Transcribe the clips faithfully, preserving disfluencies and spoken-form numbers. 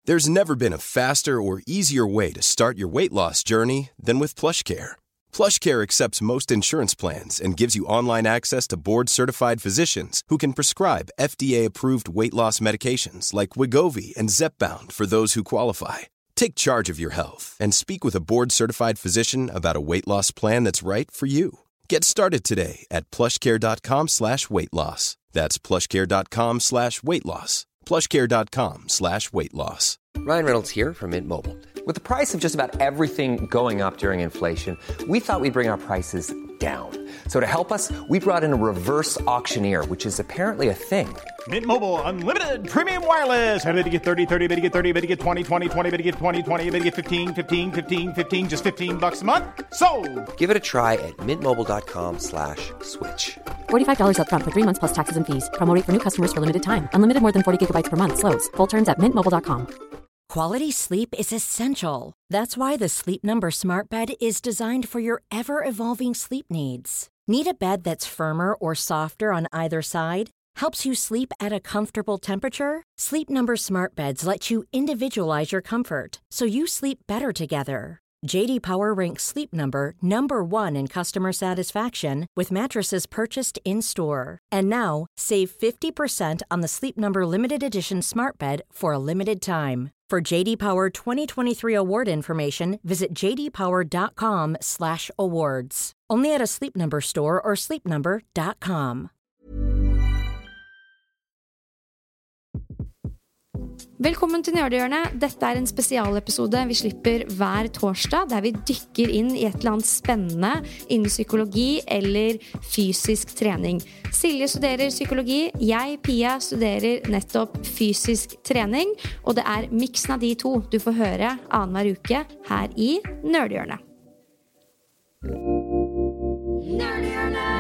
There's never been a faster or easier way to start your weight loss journey than with PlushCare. PlushCare accepts most insurance plans and gives you online access to board-certified physicians who can prescribe F D A-approved weight loss medications like Wegovy and Zepbound for those who qualify. Take charge of your health and speak with a board-certified physician about a weight loss plan that's right for you. Get started today at plushcare.com slash weight loss. That's plushcare.com slash weight loss. plushcare.com slash weight loss. Ryan Reynolds here from Mint Mobile. With the price of just about everything going up during inflation, we thought we'd bring our prices down. So to help us, we brought in a reverse auctioneer, which is apparently a thing. Mint Mobile Unlimited Premium Wireless. How to get thirty, thirty, how to get thirty, how to get twenty, twenty, twenty, how to get twenty, twenty, how to get fifteen, fifteen, fifteen, fifteen, just fifteen bucks a month? Sold! Give it a try at mintmobile.com slash switch. forty-five dollars up front for three months plus taxes and fees. Promo rate for new customers for limited time. Unlimited more than forty gigabytes per month. Slows full terms at mint mobile dot com. Quality sleep is essential. That's why the Sleep Number Smart Bed is designed for your ever-evolving sleep needs. Need a bed that's firmer or softer on either side? Helps you sleep at a comfortable temperature? Sleep Number Smart Beds let you individualize your comfort, so you sleep better together. J D Power ranks Sleep Number number one in customer satisfaction with mattresses purchased in-store. And now, save fifty percent on the Sleep Number Limited Edition Smart Bed for a limited time. For J D Power twenty twenty-three award information, visit jdpower.com slash awards. Only at a Sleep Number store or sleep number dot com. Velkommen til Nerdehjørnet. Dette er en spesialepisode vi slipper hver torsdag, der vi dykker inn i et eller annet spennende innen psykologi eller fysisk trening. Silje studerer psykologi, jeg, Pia, studerer nettopp fysisk trening, og det er miksen av de to du får høre annen hver uke her i Nerdehjørnet. Nerdehjørnet!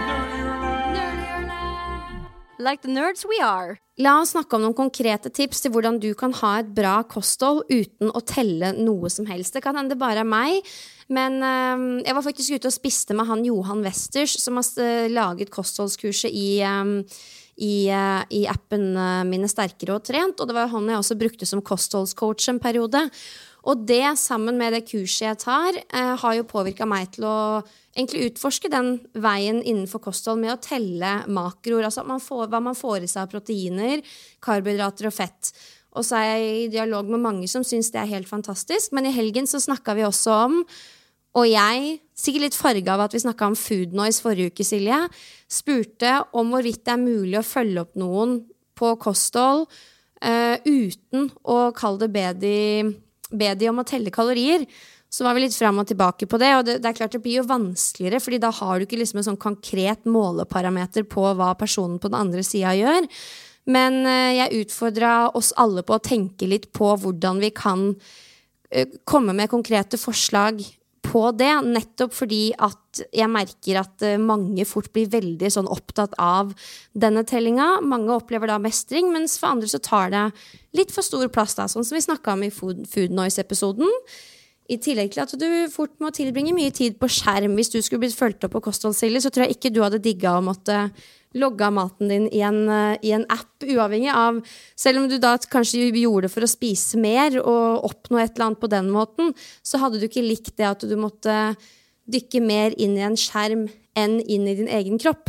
Like the nerds we are. La oss snakke om noen konkrete tips til hvordan du kan ha et bra kosthold uten å telle noe som helst. Det kan hende det bare er meg, men øh, jeg var faktisk ute og spiste med han Johan Westers, som har øh, laget kostholdskurset i, øh, i, øh, i appen øh, Mine Sterkere og Trent, og det var han jeg også brukte som kostholdscoach en periode. Og det, sammen med det kurset jeg tar, eh, har jo påvirket meg til å egentlig utforske den veien innenfor kosthold med å telle makroer, altså at man får, hva man får i seg av proteiner, karbohydrater og fett. Og så er jeg i dialog med mange som synes det er helt fantastisk, men i helgen så snakket vi også om, og jeg, sikkert litt farget av at vi snakket om food noise forrige uke, Silje, spurte om hvorvidt det er mulig å følge opp noen på kosthold eh, uten å kalle det bedre be de om å telle kalorier, så var vi litt frem og tilbake på det, og det, det er klart det blir jo vanskeligere, fordi da har du ikke liksom en sånn konkret måleparameter på hva personen på den andre siden gjør, men eh, jeg utfordret oss alle på å tenke litt på hvordan vi kan eh, komme med konkrete forslag på det, nettopp fordi at jeg merker at eh, mange fort blir veldig sånn opptatt av denne tellinga. Mange opplever da mestring, mens for andre så tar det litt for stor plass da, sånn som vi snakket om i Food, food Noise-episoden. I tillegg til at du fort må tilbringe mye tid på skjerm. Hvis du skulle blitt følt opp på kostholdssilje, så tror jeg ikke du hadde digget å måtte logge maten din i en, i en app, uavhengig av, selv om du da kanskje gjorde det for å spise mer og oppnå et eller annet på den måten, så hadde du ikke likt det at du måtte dykke mer inn i en skjerm enn inn i din egen kropp.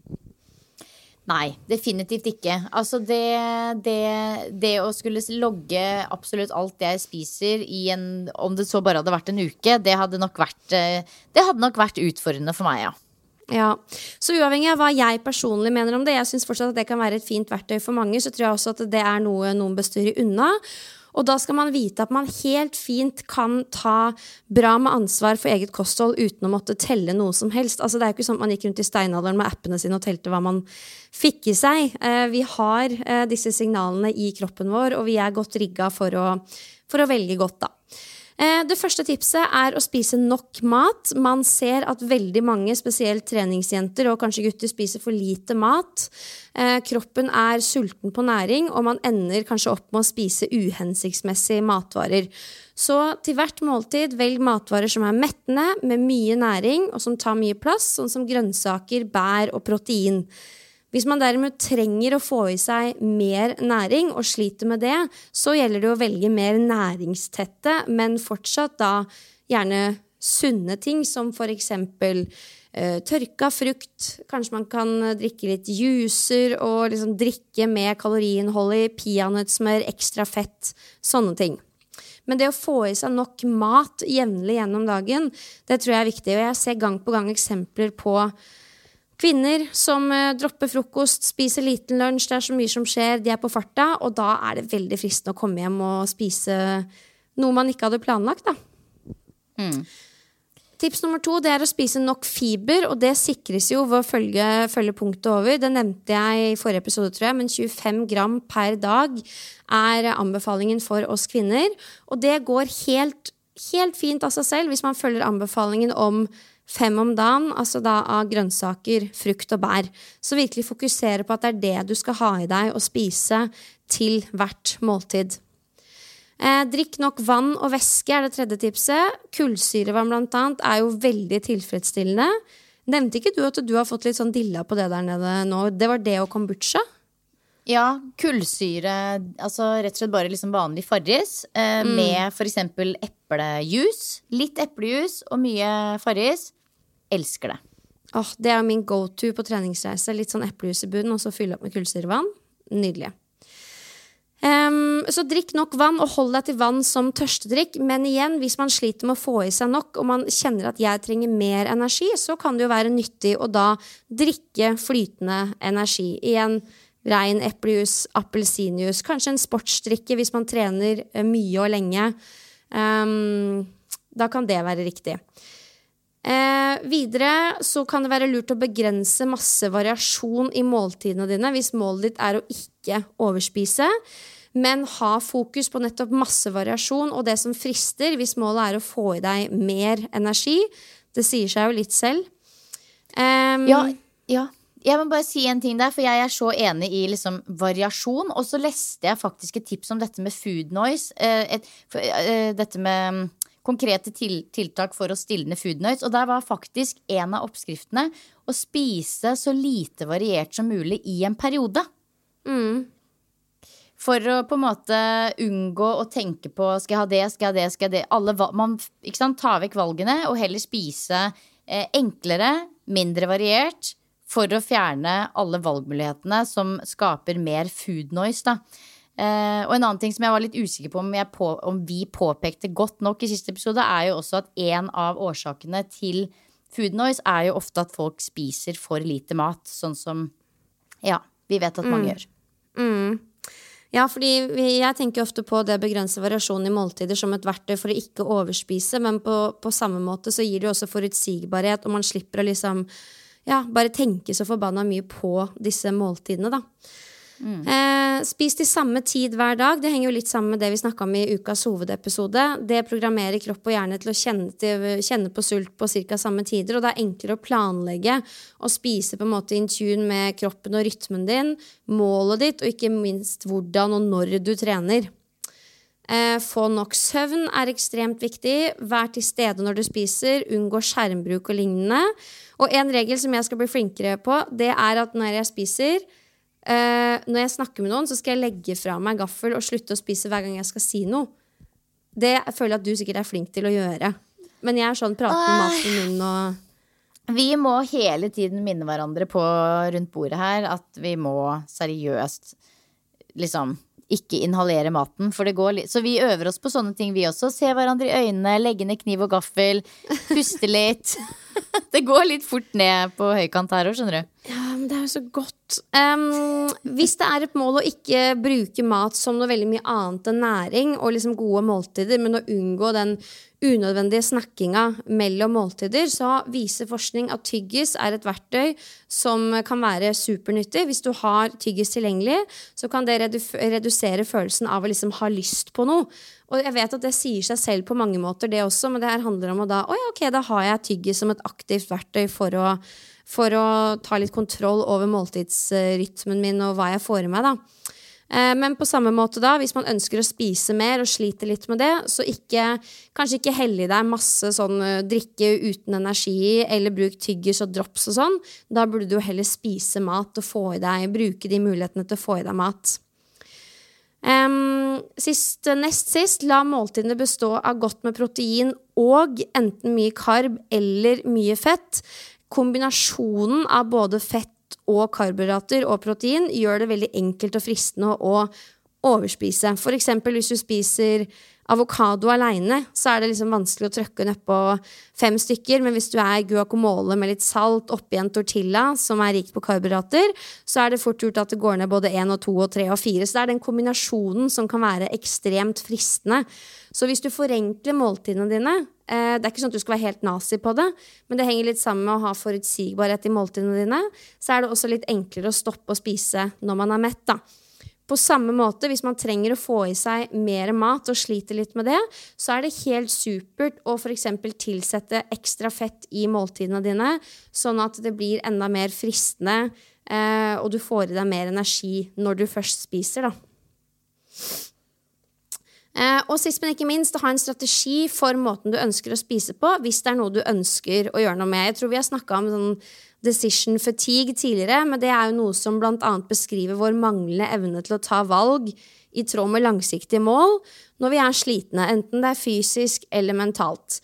Nei, definitivt ikke. Altså det, det, det å skulle logge absolutt alt jeg spiser i en, om det så bare hadde vært en uke, det hadde nok vært, det hadde nok vært utfordrende for meg, ja. Ja, så uavhengig av hva jeg personlig mener om det, jeg synes fortsatt at det kan være et fint verktøy for mange, så tror jeg også at det er noe noen bør styre unna. Og da skal man vite at man helt fint kan ta bra med ansvar for eget kosthold uten å måtte telle noe som helst. Altså det er jo ikke sånn at man gikk rundt i steinalderen med appene sine og telte hva man fikk i seg. Vi har disse signalene i kroppen vår, og vi er godt rigget for å, for å velge godt da. Det første tipset er å spise nok mat. Man ser at veldig mange, spesielt treningsjenter og kanskje gutter, spiser for lite mat. Kroppen er sulten på næring, og man ender kanskje opp med å spise uhensiktsmessige matvarer. Så til hvert måltid, velg matvarer som er mettende, med mye næring, og som tar mye plass, sånn som grønnsaker, bær og protein. Hvis man derimot trenger å få i seg mer næring og sliter med det, så gjelder det å velge mer næringstette, men fortsatt da gjerne sunne ting, som for eksempel eh, tørka frukt. Kanskje man kan drikke litt juicer og liksom drikke med kaloriinnhold i, peanøttsmør, ekstra fett, sånne ting. Men det å få i seg nok mat jevnlig gjennom dagen, det tror jeg er viktig. Og jeg ser gang på gang eksempler på kvinner som eh, dropper frokost, spiser liten lunsj, det er så mye som skjer, de er på farta, og da er det veldig fristende å komme hjem og spise noe man ikke hadde planlagt, da. Mm. Tips nummer to, det er å spise nok fiber, og det sikres jo ved å følge, følge punktet over. Det nevnte jeg i forrige episode, tror jeg, men tjuefem gram per dag er anbefalingen for oss kvinner, og det går helt, helt fint av seg selv hvis man følger anbefalingen om fem om dagen, altså da av grønnsaker, frukt og bær. Så virkelig fokusere på at det er det du skal ha i deg og spise til hvert måltid. Eh, drikk nok vann og væske er det tredje tipset. Kullsyrevann blant annet er jo veldig tilfredsstillende. Nevnte ikke du at du har fått litt sånn dilla på det der nede nå? Det var det og kombucha? Ja, kullsyre, altså rett og slett bare liksom vanlig farris, eh, mm. med for eksempel eplejus, litt eplejus og mye farris. Elsker det. Åh, det er min go-to på treningsreise. Litt sånn eplejus i bunnen, og så fylle opp med kullsyrevann. Nydelig. Um, så drikk nok vann, og hold deg til vann som tørstedrikk. Men igjen, hvis man sliter med å få i seg nok, og man kjenner at jeg trenger mer energi, så kan det jo være nyttig å da drikke flytende energi. Igjen, rein eplejus, appelsinjus, kanskje en sportsdrikke hvis man trener mye og lenge. Um, da kan det være riktig. Eh, videre så kan det være lurt å begrense masse variasjon i måltidene dine hvis målet ditt er å ikke overspise, men ha fokus på nettopp masse variasjon og det som frister hvis målet er å få i deg mer energi. Det sier seg jo litt selv. Um, ja, ja. Jeg må bare si en ting der, for jeg er så enig i liksom variasjon. Og så leste jeg faktisk et tips om dette med food noise. Eh, et, for, eh, dette med konkrete til, tiltak for å stilne food noise. Og der var faktisk en av oppskriftene å spise så lite variert som mulig i en periode. Mm. For å på en måte unngå å tenke på skal jeg ha det, skal jeg ha det, skal jeg ha det. Alle, man ikke sant, tar vekk valgene og heller spise eh, enklere, mindre variert, for å fjerne alle valgmulighetene som skaper mer food noise, da. Eh, og en annen ting som jeg var litt usikker på om, jeg på om vi påpekte godt nok i siste episode, er jo også at en av årsakene til food noise er jo ofte at folk spiser for lite mat, sånn som, ja, vi vet at mange mm. gjør. Mm. Ja, fordi jeg tenker ofte på det begrenset variasjon i måltider som et verktøy for å ikke overspise, men på, på samme måte så gir det jo også forutsigbarhet, og man slipper å liksom ja, bare tenke så forbanna mye på disse måltidene, da. Mm. Eh, spis til samme tid hver dag. Det henger jo litt sammen med det vi snakket om i ukas hovedepisode. Det programmerer kropp og hjerne til å kjenne, til, kjenne på sult på cirka samme tider, og det er enklere å planlegge og spise på en måte in tune med kroppen og rytmen din, målet ditt, og ikke minst hvordan og når du trener. Eh, få nok søvn er ekstremt viktig. Vær til stede når du spiser. Unngå skjermbruk og lignende. Og en regel som jeg skal bli flinkere på, det er at når jeg spiser, eh, når jeg snakker med noen, så skal jeg legge fra meg gaffel og slutte å spise hver gang jeg skal si noe. Det føler jeg at du sikkert er flink til å gjøre. Men jeg er sånn prater med mat i munnen og vi må hele tiden minne hverandre på rundt bordet her at vi må seriøst liksom ikke inhalere maten, for det går litt. Så vi øver oss på sånne ting vi også. Se hverandre i øynene, legge ned kniv og gaffel, puste litt. Det går litt fort ned på høykant her også, skjønner du. Ja, men det er jo så godt. Um, hvis det er et mål å ikke bruke mat som noe veldig mye annet enn næring og liksom gode måltider, men å unngå den unødvendige snakkinga mellom måltider, så viser forskning at tyggis er et verktøy som kan være supernyttig. Hvis du har tyggis tilgjengelig, så kan det redu- redusere følelsen av å liksom ha lyst på noe. Og jeg vet at det sier seg selv på mange måter det også, men det her handler om å da, oi, ok, da har jeg tyggis som et aktivt verktøy for å, for å ta litt kontroll over måltidsrytmen min og hva jeg får i meg da. Eh, men på samme måte da, hvis man ønsker å spise mer og sliter litt med det, så ikke, kanskje ikke helle i deg masse sånn drikke uten energi i, eller bruk tyggis og drops og sånn. Da burde du heller spise mat og få i deg, bruke de mulighetene til å få i deg mat. Um, sist, nest sist, la måltidene bestå av godt med protein og enten mye karb eller mye fett. Kombinasjonen av både fett og karbohydrater og protein gjør det veldig enkelt og fristende å overspise. For eksempel hvis du spiser avokado alene, så er det liksom vanskelig å trykke ned på fem stykker, men hvis du er guacamole med litt salt oppi en tortilla som er rikt på karbohydrater, så er det fort gjort at det går ned både en og to og tre og fire. Så det er den kombinasjonen som kan være ekstremt fristende. Så hvis du forenkler måltidene dine, eh, det er ikke sånn at du skal være helt nazi på det, men det henger litt sammen med å ha forutsigbarhet i måltidene dine, så er det også litt enklere å stoppe å spise når man er mett da. På samme måte, hvis man trenger å få i seg mer mat og sliter litt med det, så er det helt supert å for eksempel tilsette ekstra fett i måltidene dine, sånn at det blir enda mer fristende, eh, og du får i deg mer energi når du først spiser da. Eh, og sist men ikke minst, ha en strategi for måten du ønsker å spise på, hvis det er noe du ønsker å gjøre noe med. Jeg tror vi har snakket om sånn decision fatigue tidligere, men det er jo noe som blant annet beskriver vår manglende evne til å ta valg i tråd med langsiktige mål når vi er slitne, enten det er fysisk eller mentalt.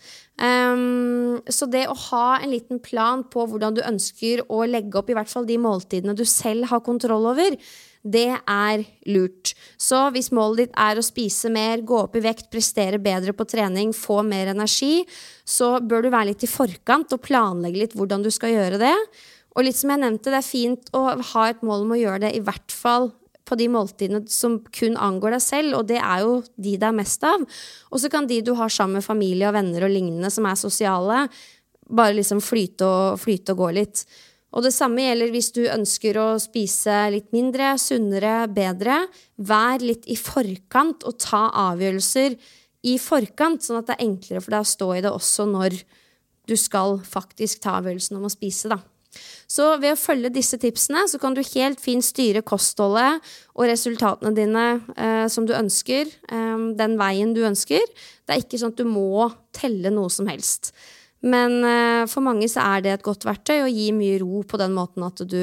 Um, så det å ha en liten plan på hvordan du ønsker å legge opp i hvert fall de måltidene du selv har kontroll over, det er lurt. Så hvis målet ditt er å spise mer, gå opp i vekt, prestere bedre på trening, få mer energi, så bør du være litt i forkant og planlegge litt hvordan du skal gjøre det. Og litt som jeg nevnte, det er fint å ha et mål om å gjøre det i hvert fall på de måltidene som kun angår deg selv, og det er jo de det er mest av. Og så kan de du har sammen med familie og venner og lignende som er sosiale, bare liksom flyte og, flyte og gå litt. Og det samme gjelder hvis du ønsker å spise litt mindre, sunnere, bedre. Vær litt i forkant og ta avgjørelser i forkant, sånn at det er enklere for deg å stå i det også når du skal faktisk ta avgjørelsen om å spise da. Så ved å følge disse tipsene så kan du helt fint styre kostholdet og resultatene dine eh, som du ønsker, eh, den veien du ønsker. Det er ikke sånn at du må telle noe som helst. Men eh, for mange så er det et godt verktøy å gi mye ro på den måten at du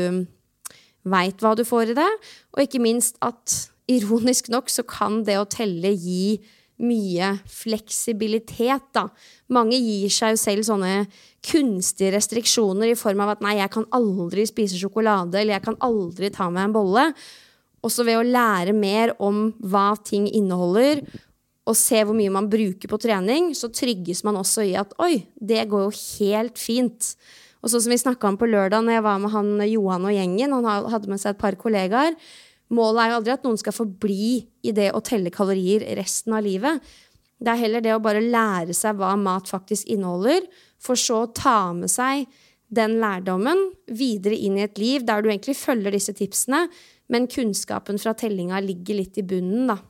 vet hva du får i det, og ikke minst at ironisk nok så kan det å telle gi mye fleksibilitet da. Mange gir seg jo selv sånne kunstige restriksjoner i form av at nei, jeg kan aldri spise sjokolade, eller jeg kan aldri ta med en bolle. Også ved å lære mer om hva ting inneholder, og se hvor mye man bruker på trening, så trygges man også i at oi, det går jo helt fint. Og så som vi snakket om på lørdag når jeg var med han Johan og gjengen, han hadde med seg et par kollegaer, målet er jo aldri at noen skal forbli i det å telle kalorier resten av livet. Det er heller det å bare lære seg hva mat faktisk inneholder, for så å ta med seg den lærdommen videre inn i et liv der du egentlig følger disse tipsene, men kunnskapen fra tellinga ligger litt i bunnen da.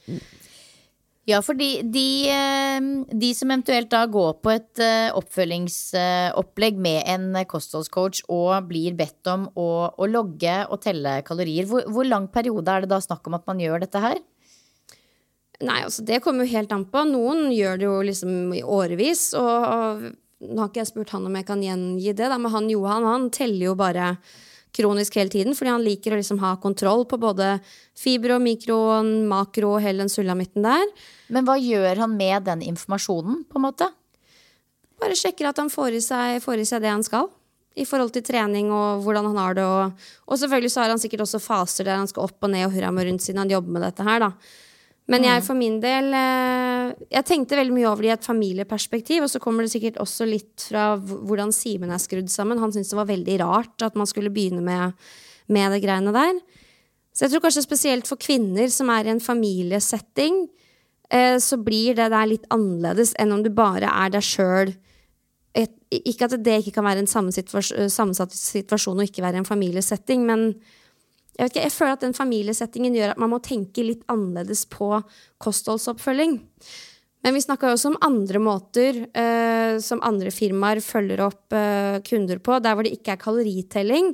Ja, fordi de, de som eventuelt da går på et oppfølgingsopplegg med en kostholdscoach og blir bedt om å, å logge og telle kalorier, hvor, hvor lang periode er det da snakk om at man gjør dette her? Nei, altså det kommer jo helt an på. Noen gjør det jo liksom i årevis, og, og nå har ikke jeg spurt han om jeg kan gjengi det da, men han Johan, han teller jo bare kronisk hele tiden, fordi han liker å liksom ha kontroll på både fiber og mikro og makro og hele den sulamitten der. Men hva gjør han med den informasjonen, på en måte? Bare sjekker at han får i seg, får i seg det han skal, i forhold til trening og hvordan han har det. Og, og selvfølgelig så har han sikkert også faser der han skal opp og ned og hurra med rundt siden han jobber med dette her da. Men jeg for min del, jeg tenkte veldig mye over det i et familieperspektiv, og så kommer det sikkert også litt fra hvordan Simen er skrudd sammen. Han syntes det var veldig rart at man skulle begynne med, med det greiene der. Så jeg tror kanskje spesielt for kvinner som er i en familiesetting, så blir det der litt annerledes enn om du bare er deg selv. Ikke at det ikke kan være en sammensatt situasjon og ikke være en familiesetting, men Jeg vet ikke, jeg føler at den familiesettingen gjør at man må tenke litt annerledes på kostholdsoppfølging. Men vi snakker jo også om andre måter eh, som andre firmaer følger opp eh, kunder på, der hvor det ikke er kaloritelling,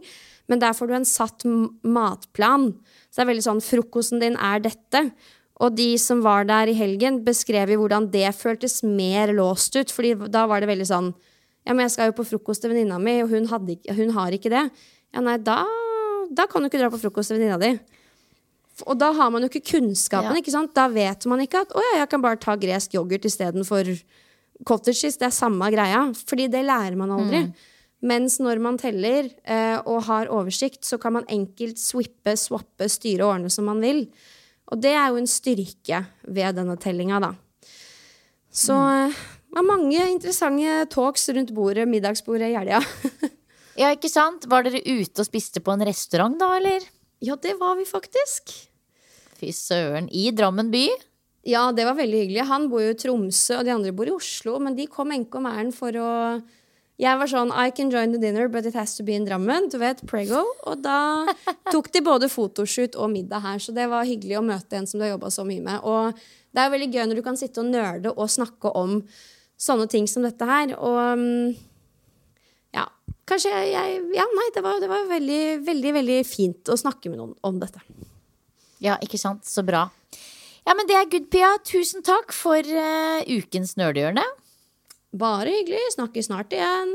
Men der får du en satt matplan. Så det er veldig sånn, frokosten din er dette. Og de som var der i helgen beskrev jo hvordan det føltes mer låst ut, fordi da var det veldig sånn, ja, men jeg skal jo på frokost til venninna mi, og hun, hadde ikke, hun har ikke det. Ja, nei, da, da kan du ikke dra på frokost til venninna di. Og da har man jo ikke kunnskapen, ja. Ikke sant? Da vet man ikke at, åja, jeg kan bare ta gresk yoghurt i stedet for cottage cheese, det er samme greia, fordi det lærer man aldri. Mm. Mens når man teller eh, og har oversikt, så kan man enkelt swippe, swappe, styre og ordne som man vil. Og det er jo en styrke ved denne tellinga, da. Så det mm. var mange interessante talks rundt bordet, middagsbordet i helga. Ja, ikke sant? Var dere ute og spiste på en restaurant da, eller? Ja, det var vi faktisk. Fy søren, i Drammen by? Ja, det var veldig hyggelig. Han bor jo i Tromsø, og de andre bor i Oslo, men de kom enke om æren for å... Jeg var sånn, I can join the dinner, but it has to be in Drammen. Du vet, prego. Og da tok de både fotoshoot og middag her, så det var hyggelig å møte en som du har jobbet så mye med. Og det er veldig gøy når du kan sitte og nørde og snakke om sånne ting som dette her. Og ja, kanskje jeg... Ja, nei, det var, det var veldig, veldig, veldig fint å snakke med noen om dette. Ja, ikke sant? Så bra. Ja, men det er good, Pia. Tusen takk for uh, ukens nerdehjørne. Bare hyggelig. Snakkes snart igjen.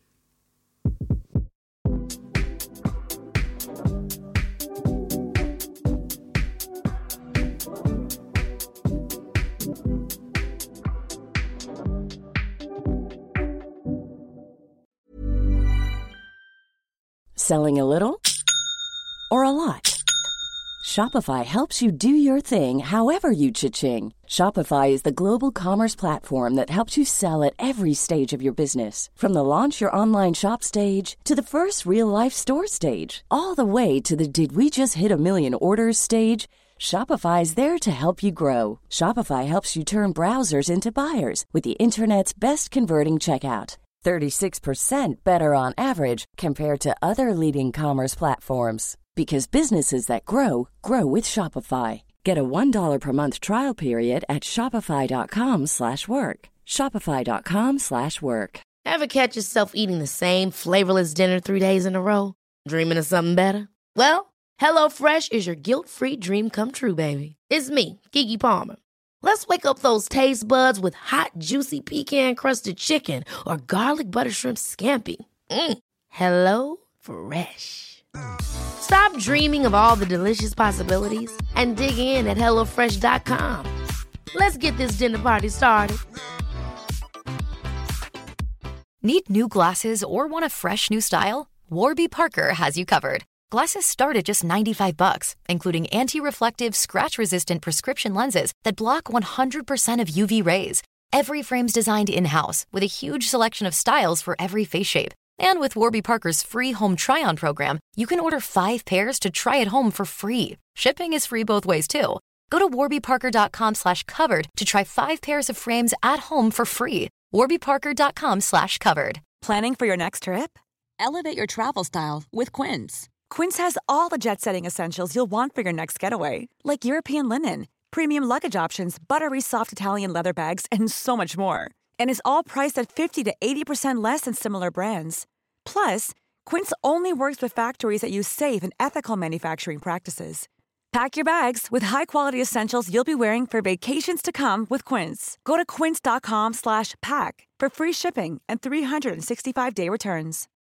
Selling a little or a lot? Shopify helps you do your thing however you cha-ching. Shopify is the global commerce platform that helps you sell at every stage of your business. From the launch your online shop stage to the first real-life store stage, all the way to the did we just hit a million orders stage. Shopify is there to help you grow. Shopify helps you turn browsers into buyers with the internet's best converting checkout. thirty-six percent better on average compared to other leading commerce platforms. Because businesses that grow, grow with Shopify. Get a one dollar per month trial period at shopify.com slash work. Shopify.com slash work. Ever catch yourself eating the same flavorless dinner three days in a row? Dreaming of something better? Well, HelloFresh is your guilt-free dream come true, baby. It's me, Keke Palmer. Let's wake up those taste buds with hot, juicy pecan-crusted chicken or garlic butter shrimp scampi. Mm. Hello Fresh. Stop dreaming of all the delicious possibilities and dig in at hello fresh dot com. Let's get this dinner party started. Need new glasses or want a fresh new style? Warby Parker has you covered. Glasses start at just ninety-five bucks, including anti-reflective, scratch-resistant prescription lenses that block one hundred percent of U V rays. Every frame's designed in-house with a huge selection of styles for every face shape. And with Warby Parker's free home try-on program, you can order five pairs to try at home for free. Shipping is free both ways, too. Go to warbyparker.com slash covered to try five pairs of frames at home for free. warbyparker.com slash covered. Planning for your next trip? Elevate your travel style with Quince. Quince has all the jet-setting essentials you'll want for your next getaway, like European linen, premium luggage options, buttery soft Italian leather bags, and so much more. And is all priced at fifty to eighty percent less than similar brands. Plus, Quince only works with factories that use safe and ethical manufacturing practices. Pack your bags with high-quality essentials you'll be wearing for vacations to come with Quince. Go to quince.com slash pack for free shipping and three sixty-five day returns.